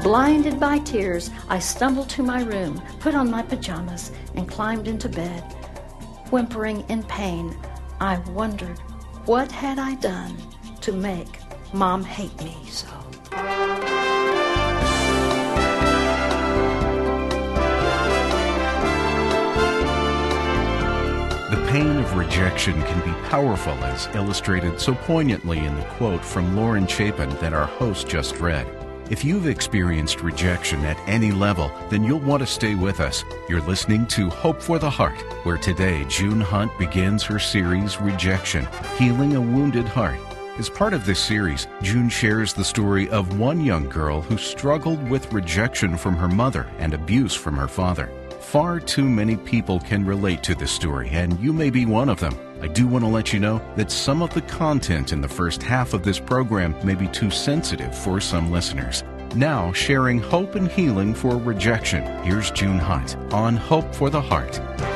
Blinded by tears, I stumbled to my room, put on my pajamas, and climbed into bed. Whimpering in pain, I wondered, what had I done to make Mom hate me so? The pain of rejection can be powerful, as illustrated so poignantly in the quote from Lauren Chapin that our host just read. If you've experienced rejection at any level, then you'll want to stay with us. You're listening to Hope for the Heart, where today June Hunt begins her series, Rejection, Healing a Wounded Heart. As part of this series, June shares the story of one young girl who struggled with rejection from her mother and abuse from her father. Far too many people can relate to this story, and you may be one of them. I do want to let you know that some of the content in the first half of this program may be too sensitive for some listeners. Now, sharing hope and healing for rejection, here's June Hunt on Hope for the Heart.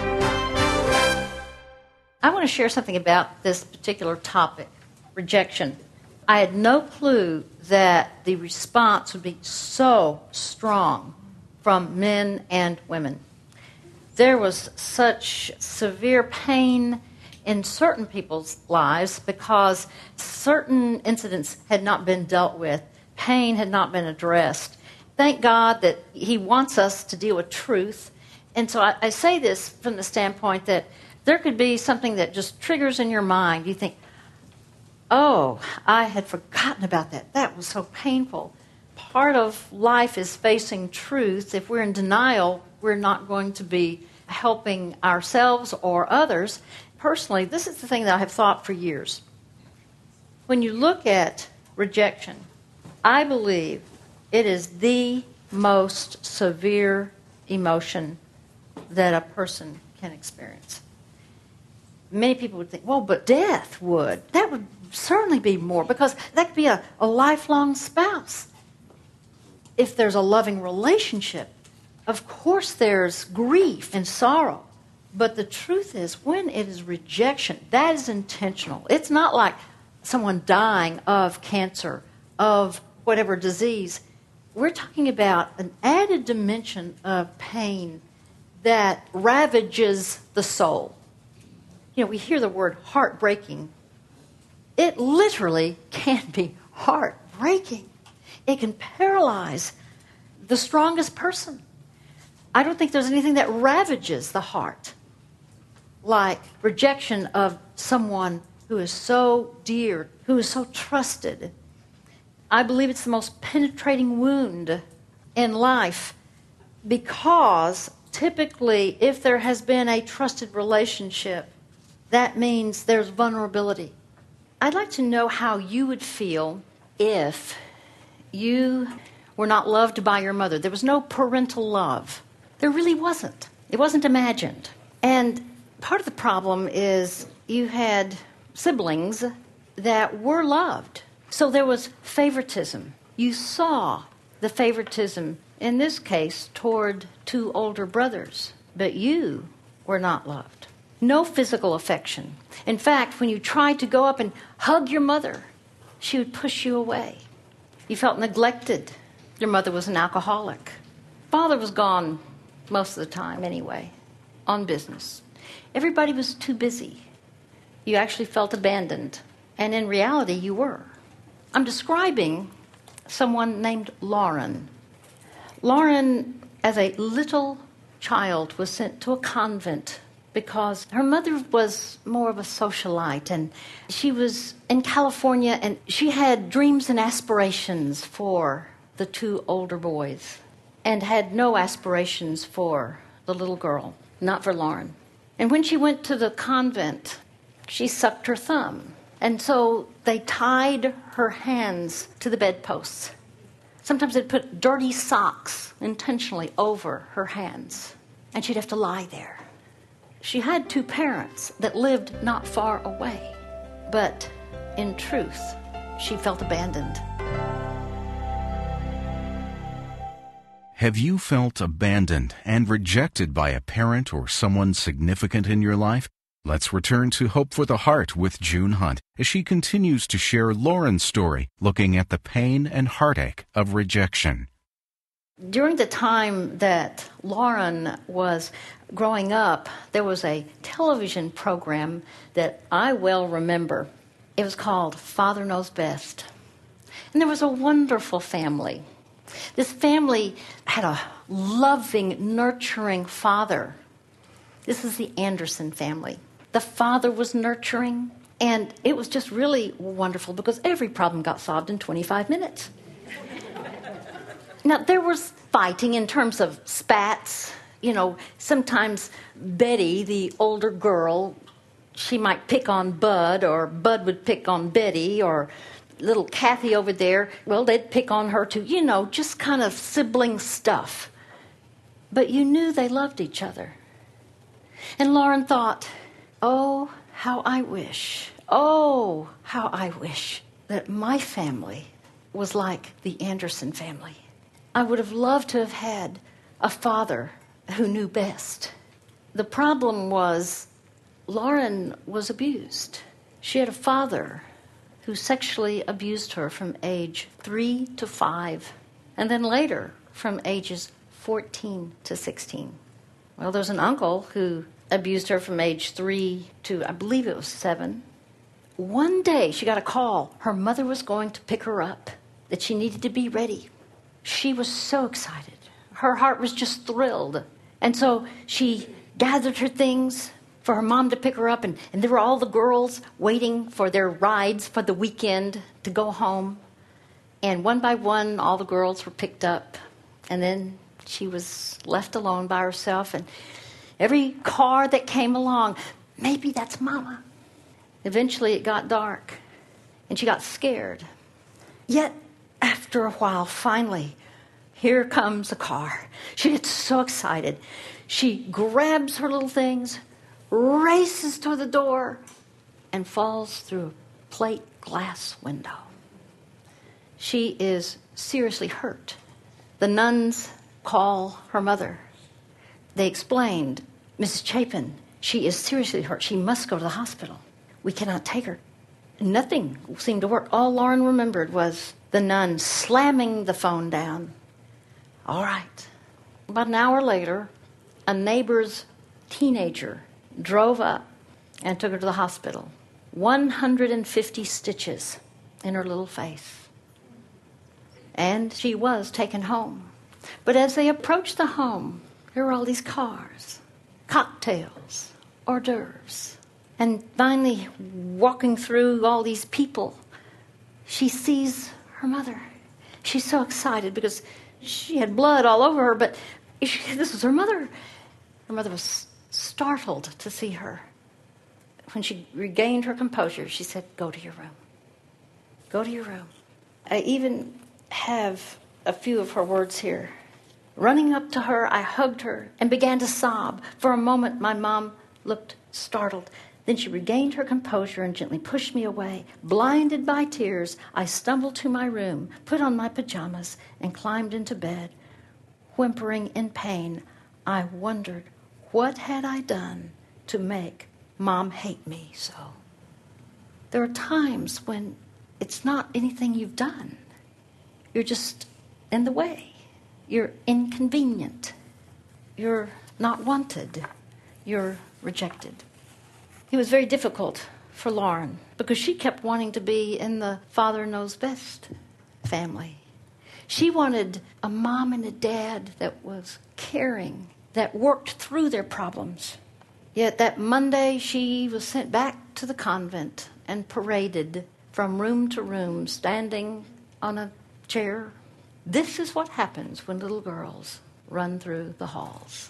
I want to share something about this particular topic, rejection. I had no clue that the response would be so strong from men and women. There was such severe pain in certain people's lives because certain incidents had not been dealt with. Pain had not been addressed. Thank God that He wants us to deal with truth. And so I say this from the standpoint that there could be something that just triggers in your mind. You think, oh, I had forgotten about that. That was so painful. Part of life is facing truth. If we're in denial, we're not going to be helping ourselves or others. Personally, this is the thing that I have thought for years. When you look at rejection, I believe it is the most severe emotion that a person can experience. Many people would think, well, but death would. That would certainly be more, because that could be a lifelong spouse. If there's a loving relationship, of course there's grief and sorrow. But the truth is, when it is rejection, that is intentional. It's not like someone dying of cancer, of whatever disease. We're talking about an added dimension of pain that ravages the soul. You know, we hear the word heartbreaking. It literally can be heartbreaking. It can paralyze the strongest person. I don't think there's anything that ravages the heart like rejection of someone who is so dear, who is so trusted. I believe it's the most penetrating wound in life because typically if there has been a trusted relationship, that means there's vulnerability. I'd like to know how you would feel if you were not loved by your mother. There was no parental love. There really wasn't. It wasn't imagined. And part of the problem is you had siblings that were loved. So there was favoritism. You saw the favoritism, in this case, toward two older brothers. But you were not loved. No physical affection. In fact, when you tried to go up and hug your mother, she would push you away. You felt neglected. Your mother was an alcoholic. Father was gone most of the time anyway, on business. Everybody was too busy. You actually felt abandoned. And in reality, you were. I'm describing someone named Lauren. Lauren, as a little child, was sent to a convent because her mother was more of a socialite, and she was in California, and she had dreams and aspirations for the two older boys and had no aspirations for the little girl, not for Lauren. And when she went to the convent, she sucked her thumb. And so they tied her hands to the bedposts. Sometimes they'd put dirty socks intentionally over her hands, and she'd have to lie there. She had two parents that lived not far away, but in truth, she felt abandoned. Have you felt abandoned and rejected by a parent or someone significant in your life? Let's return to Hope for the Heart with June Hunt as she continues to share Lauren's story, looking at the pain and heartache of rejection. During the time that Lauren was growing up, there was a television program that I well remember. It was called Father Knows Best. And there was a wonderful family. This family had a loving, nurturing father. This is the Anderson family. The father was nurturing, and it was just really wonderful because every problem got solved in 25 minutes. Now, there was fighting in terms of spats. You know, sometimes Betty, the older girl, she might pick on Bud, or Bud would pick on Betty, or little Kathy over there, well, they'd pick on her too. You know, just kind of sibling stuff. But you knew they loved each other. And Lauren thought, oh, how I wish that my family was like the Anderson family. I would have loved to have had a father who knew best. The problem was Lauren was abused. She had a father who sexually abused her from age 3 to 5, and then later from ages 14 to 16. Well, there's an uncle who abused her from age 3 to, I believe it was 7. One day she got a call. Her mother was going to pick her up, that she needed to be ready. She was so excited. Her heart was just thrilled. And so she gathered her things for her mom to pick her up, and there were all the girls waiting for their rides for the weekend to go home. And one by one, all the girls were picked up, and then she was left alone by herself, and every car that came along, maybe that's Mama. Eventually it got dark, and she got scared. Yet, after a while, finally, here comes a car. She gets so excited. She grabs her little things, races to the door, and falls through a plate glass window. She is seriously hurt. The nuns call her mother. They explained, Mrs. Chapin, she is seriously hurt. She must go to the hospital. We cannot take her. Nothing seemed to work. All Lauren remembered was the nun slamming the phone down. All right. About an hour later, a neighbor's teenager drove up and took her to the hospital. 150 stitches in her little face. And she was taken home. But as they approached the home, there were all these cars, cocktails, hors d'oeuvres. And finally, walking through all these people, she sees her mother. She's so excited because she had blood all over her, but this was her mother. Her mother was startled to see her. When she regained her composure, she said, go to your room. Go to your room. I even have a few of her words here. Running up to her, I hugged her and began to sob. For a moment, my mom looked startled. Then she regained her composure and gently pushed me away. Blinded by tears, I stumbled to my room, put on my pajamas, and climbed into bed. Whimpering in pain, I wondered, what had I done to make Mom hate me so? There are times when it's not anything you've done. You're just in the way. You're inconvenient. You're not wanted. You're rejected. It was very difficult for Lauren because she kept wanting to be in the Father Knows Best family. She wanted a mom and a dad that was caring, that worked through their problems. Yet that Monday she was sent back to the convent and paraded from room to room, standing on a chair. This is what happens when little girls run through the halls.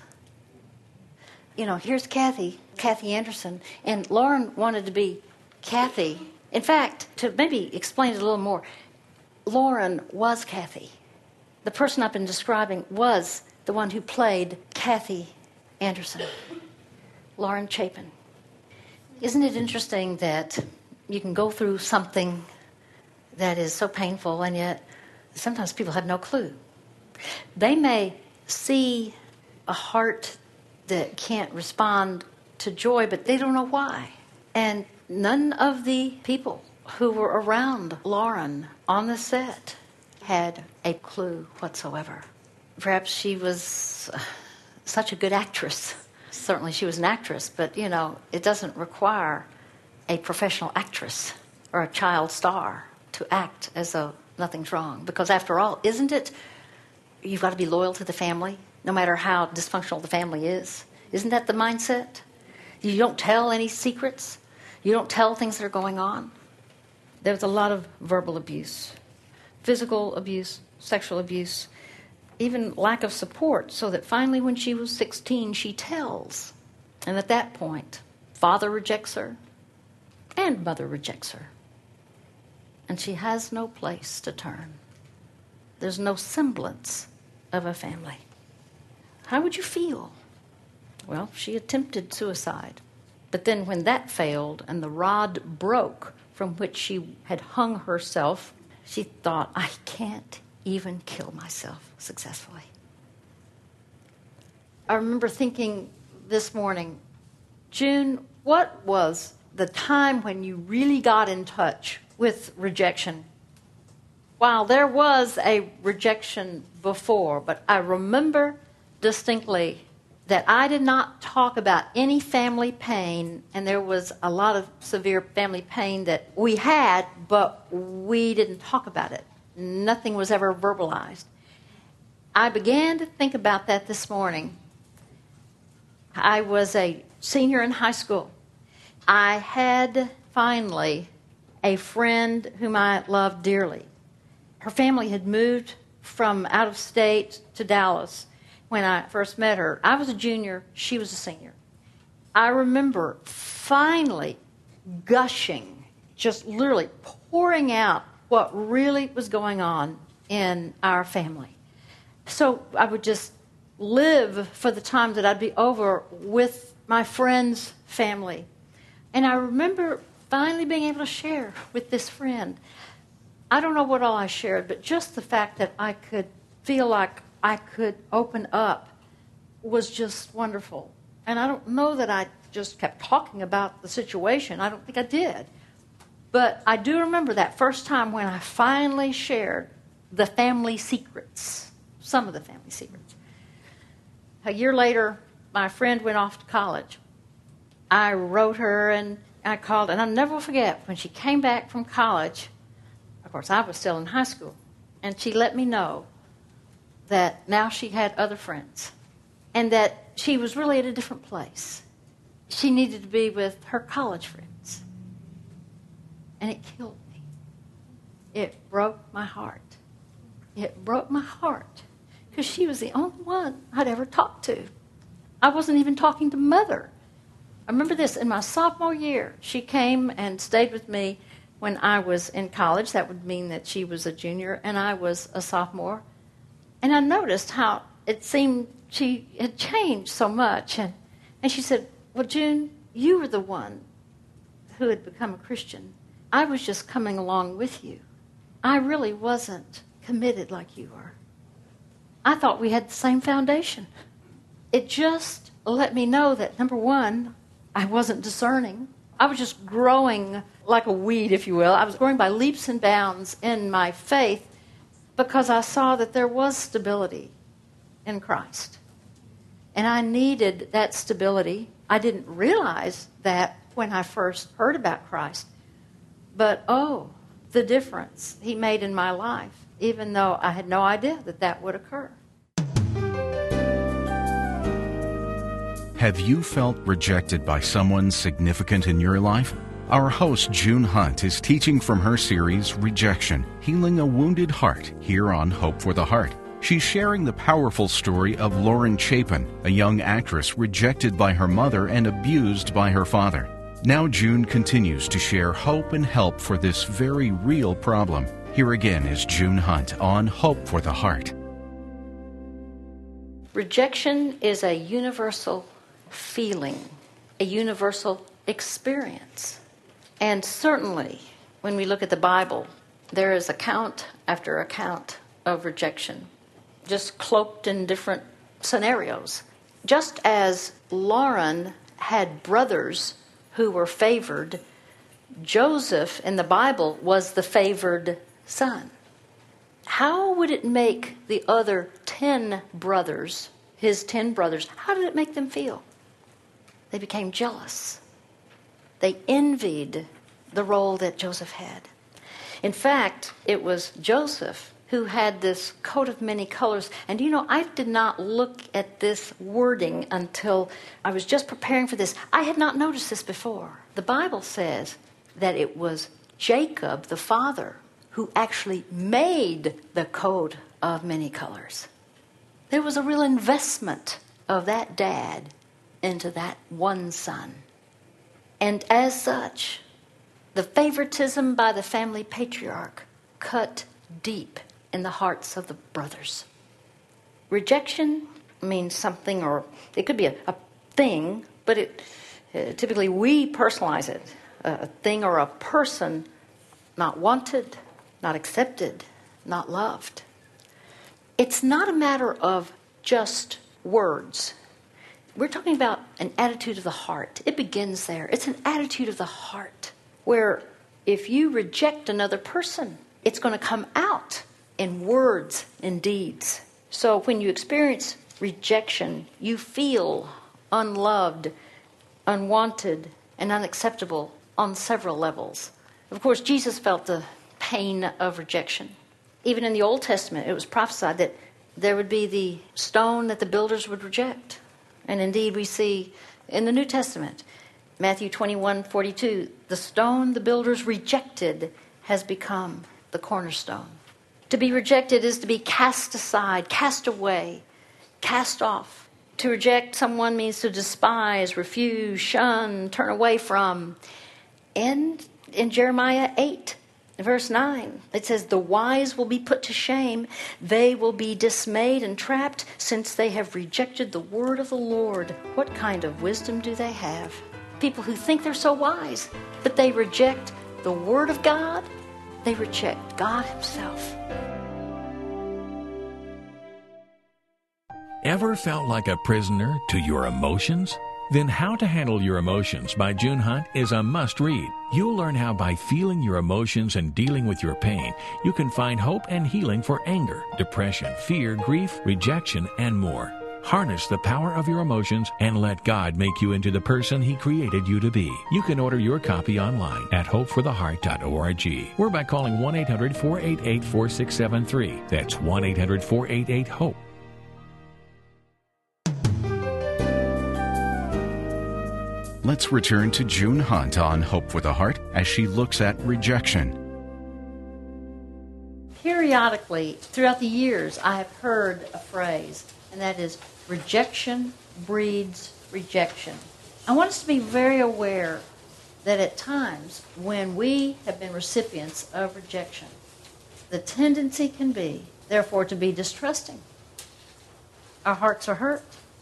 You know, here's Kathy Anderson, and Lauren wanted to be Kathy. In fact, to maybe explain it a little more, Lauren was Kathy. The person I've been describing was the one who played Kathy Anderson, Lauren Chapin. Isn't it interesting that you can go through something that is so painful, and yet sometimes people have no clue. They may see a heart that can't respond to joy, but they don't know why. And none of the people who were around Lauren on the set had a clue whatsoever. Perhaps she was such a good actress. Certainly she was an actress, but, it doesn't require a professional actress or a child star to act as though nothing's wrong. Because after all, isn't it, you've got to be loyal to the family, no matter how dysfunctional the family is. Isn't that the mindset? You don't tell any secrets. You don't tell things that are going on. There was a lot of verbal abuse, physical abuse, sexual abuse, even lack of support, so that finally when she was 16, she tells. And at that point, father rejects her and mother rejects her. And she has no place to turn. There's no semblance of a family. How would you feel? Well, she attempted suicide. But then when that failed and the rod broke from which she had hung herself, she thought, I can't even kill myself successfully. I remember thinking this morning, June, what was the time when you really got in touch with rejection? While there was a rejection before, but I remember distinctly that I did not talk about any family pain, and there was a lot of severe family pain that we had, but we didn't talk about it. Nothing was ever verbalized. I began to think about that this morning. I was a senior in high school. I had finally a friend whom I loved dearly. Her family had moved from out of state to Dallas when I first met her. I was a junior, she was a senior. I remember finally gushing, just literally pouring out what really was going on in our family. So I would just live for the time that I'd be over with my friend's family. And I remember finally being able to share with this friend. I don't know what all I shared, but just the fact that I could feel like I could open up was just wonderful. And I don't know that I just kept talking about the situation. I don't think I did. But I do remember that first time when I finally shared the family secrets, some of the family secrets. A year later, my friend went off to college. I wrote her and I called, and I'll never forget when she came back from college. Of course, I was still in high school, and she let me know that now she had other friends and that she was really at a different place. She needed to be with her college friends. And it killed me. It broke my heart. It broke my heart because she was the only one I'd ever talked to. I wasn't even talking to Mother. I remember this, in my sophomore year, she came and stayed with me when I was in college. That would mean that she was a junior and I was a sophomore. And I noticed how it seemed she had changed so much. And she said, well, June, you were the one who had become a Christian. I was just coming along with you. I really wasn't committed like you were. I thought we had the same foundation. It just let me know that, number one, I wasn't discerning. I was just growing like a weed, if you will. I was growing by leaps and bounds in my faith because I saw that there was stability in Christ. And I needed that stability. I didn't realize that when I first heard about Christ. But, oh, the difference he made in my life, even though I had no idea that that would occur. Have you felt rejected by someone significant in your life? Our host, June Hunt, is teaching from her series, Rejection, Healing a Wounded Heart, here on Hope for the Heart. She's sharing the powerful story of Lauren Chapin, a young actress rejected by her mother and abused by her father. Now June continues to share hope and help for this very real problem. Here again is June Hunt on Hope for the Heart. Rejection is a universal feeling, a universal experience. And certainly, when we look at the Bible, there is account after account of rejection, just cloaked in different scenarios. Just as Lauren had brothers who were favored, Joseph in the Bible was the favored son. how would it make the other 10 brothers, his 10 brothers, how did it make them feel? They became jealous. They envied the role that Joseph had. In fact, it was Joseph who had this coat of many colors. And I did not look at this wording until I was just preparing for this. I had not noticed this before. The Bible says that it was Jacob, the father, who actually made the coat of many colors. There was a real investment of that dad into that one son. And as such, the favoritism by the family patriarch cut deep in the hearts of the brothers. Rejection means something, or it could be a thing, but typically we personalize it. A thing or a person not wanted, not accepted, not loved. It's not a matter of just words. We're talking about an attitude of the heart. It begins there. It's an attitude of the heart where if you reject another person, it's going to come out in words and deeds. So when you experience rejection, you feel unloved, unwanted, and unacceptable on several levels. Of course, Jesus felt the pain of rejection. Even in the Old Testament, it was prophesied that there would be the stone that the builders would reject. And indeed, we see in the New Testament, Matthew 21:42, the stone the builders rejected has become the cornerstone. To be rejected is to be cast aside, cast away, cast off. To reject someone means to despise, refuse, shun, turn away from. And in Jeremiah 8, verse 9, it says, the wise will be put to shame. They will be dismayed and trapped, since they have rejected the word of the Lord. What kind of wisdom do they have? People who think they're so wise, but they reject the word of God. They reject God himself. Ever felt like a prisoner to your emotions? Then How to Handle Your Emotions by June Hunt is a must-read. You'll learn how by feeling your emotions and dealing with your pain, you can find hope and healing for anger, depression, fear, grief, rejection, and more. Harness the power of your emotions and let God make you into the person He created you to be. You can order your copy online at hopefortheheart.org or by calling 1-800-488-4673. That's 1-800-488-HOPE. Let's return to June Hunt on Hope for the Heart as she looks at rejection. Periodically, throughout the years, I have heard a phrase, and that is, rejection breeds rejection. I want us to be very aware that at times when we have been recipients of rejection, the tendency can be, therefore, to be distrusting. Our hearts are hurt.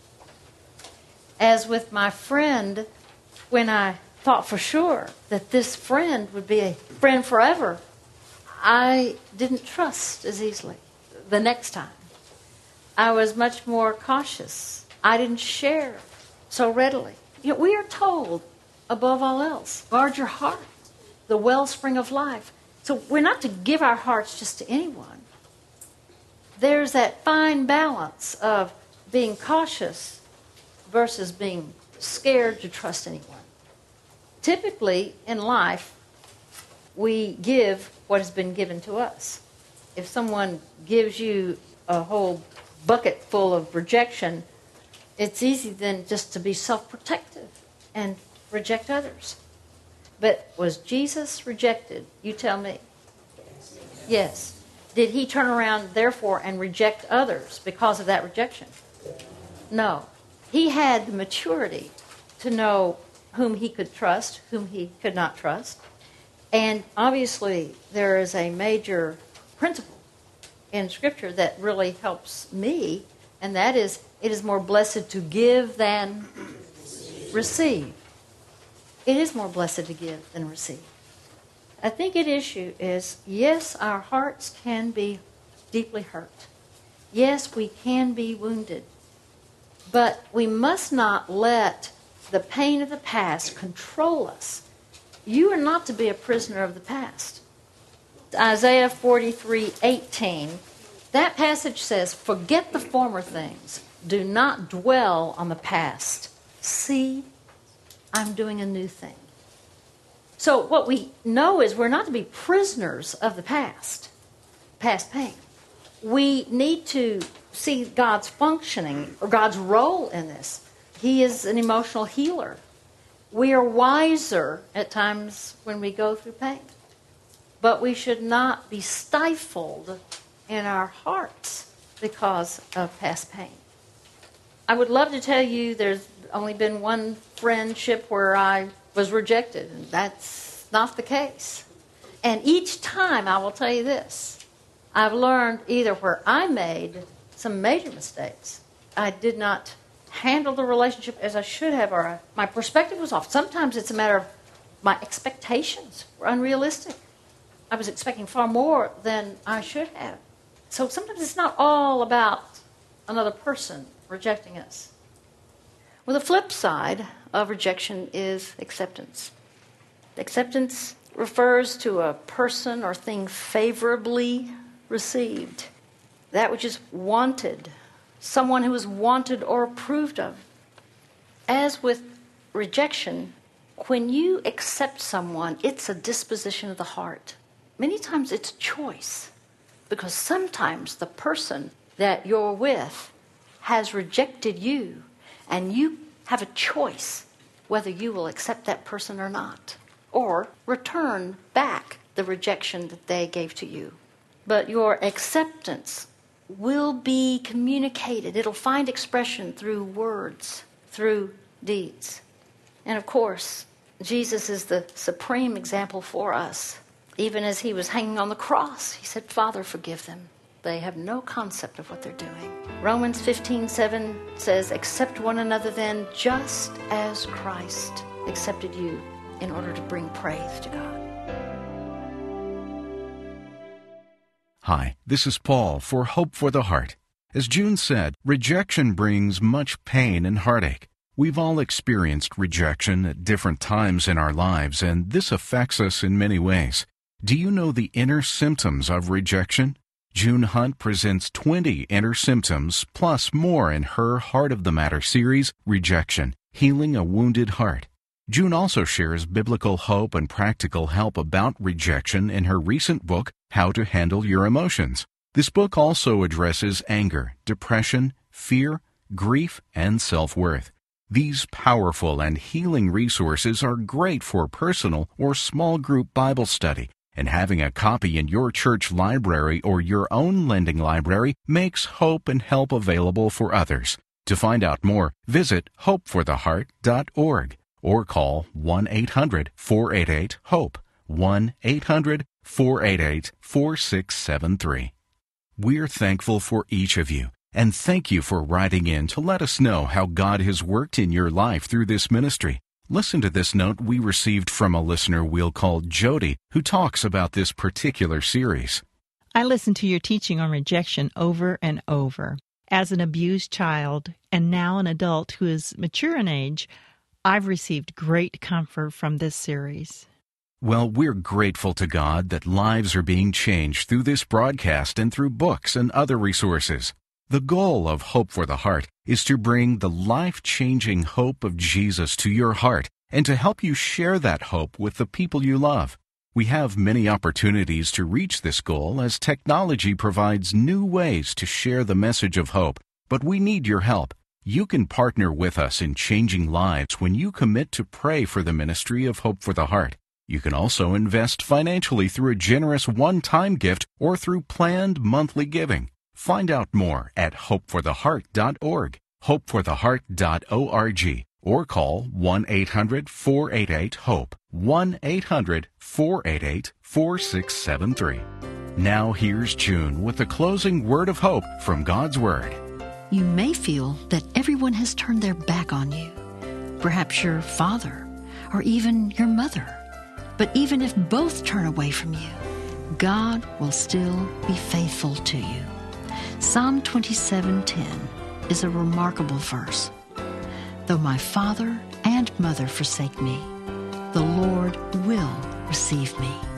As with my friend, when I thought for sure that this friend would be a friend forever, I didn't trust as easily the next time. I was much more cautious. I didn't share so readily. We are told, above all else, guard your heart, the wellspring of life. So we're not to give our hearts just to anyone. There's that fine balance of being cautious versus being scared to trust anyone. Typically, in life, we give what has been given to us. If someone gives you a whole bucket full of rejection, it's easy then just to be self-protective and reject others. But was Jesus rejected? You tell me. Yes. Did he turn around, therefore, and reject others because of that rejection? No. He had the maturity to know whom he could trust, whom he could not trust. And obviously, there is a major principle in Scripture that really helps me, and that is, it is more blessed to give than receive. It is more blessed to give than receive. I think an issue is, yes, our hearts can be deeply hurt. Yes, we can be wounded. But we must not let the pain of the past control us. You are not to be a prisoner of the past. Isaiah 43:18, that passage says, "Forget the former things. Do not dwell on the past. See, I'm doing a new thing." So what we know is we're not to be prisoners of the past pain. We need to see God's functioning or God's role in this. He is an emotional healer. We are wiser at times when we go through pain. But we should not be stifled in our hearts because of past pain. I would love to tell you there's only been one friendship where I was rejected, and that's not the case. And each time, I will tell you this, I've learned either where I made some major mistakes, I did not handle the relationship as I should have, or my perspective was off. Sometimes it's a matter of my expectations were unrealistic. I was expecting far more than I should have. So sometimes it's not all about another person rejecting us. Well, the flip side of rejection is acceptance. Acceptance refers to a person or thing favorably received, that which is wanted, someone who is wanted or approved of. As with rejection, when you accept someone, it's a disposition of the heart. Many times it's choice, because sometimes the person that you're with has rejected you, and you have a choice whether you will accept that person or not, or return back the rejection that they gave to you. But your acceptance will be communicated. It'll find expression through words, through deeds. And of course, Jesus is the supreme example for us. Even as he was hanging on the cross, he said, "Father, forgive them. They have no concept of what they're doing." Romans 15:7 says, "Accept one another then, just as Christ accepted you, in order to bring praise to God." Hi, this is Paul for Hope for the Heart. As June said, rejection brings much pain and heartache. We've all experienced rejection at different times in our lives, and this affects us in many ways. Do you know the inner symptoms of rejection? June Hunt presents 20 inner symptoms, plus more in her Heart of the Matter series, Rejection, Healing a Wounded Heart. June also shares biblical hope and practical help about rejection in her recent book, How to Handle Your Emotions. This book also addresses anger, depression, fear, grief, and self-worth. These powerful and healing resources are great for personal or small group Bible study, and having a copy in your church library or your own lending library makes hope and help available for others. To find out more, visit hopefortheheart.org or call 1-800-488-HOPE, 1-800-488-4673. We're thankful for each of you, and thank you for writing in to let us know how God has worked in your life through this ministry. Listen to this note we received from a listener we'll call Jody, who talks about this particular series. I listened to your teaching on rejection over and over. As an abused child, and now an adult who is mature in age, I've received great comfort from this series. Well, we're grateful to God that lives are being changed through this broadcast and through books and other resources. The goal of Hope for the Heart is to bring the life-changing hope of Jesus to your heart and to help you share that hope with the people you love. We have many opportunities to reach this goal as technology provides new ways to share the message of hope, but we need your help. You can partner with us in changing lives when you commit to pray for the ministry of Hope for the Heart. You can also invest financially through a generous one-time gift or through planned monthly giving. Find out more at hopefortheheart.org, hopefortheheart.org, or call 1-800-488-HOPE, 1-800-488-4673. Now here's June with the closing word of hope from God's Word. You may feel that everyone has turned their back on you, perhaps your father or even your mother. But even if both turn away from you, God will still be faithful to you. Psalm 27:10 is a remarkable verse. Though my father and mother forsake me, the Lord will receive me.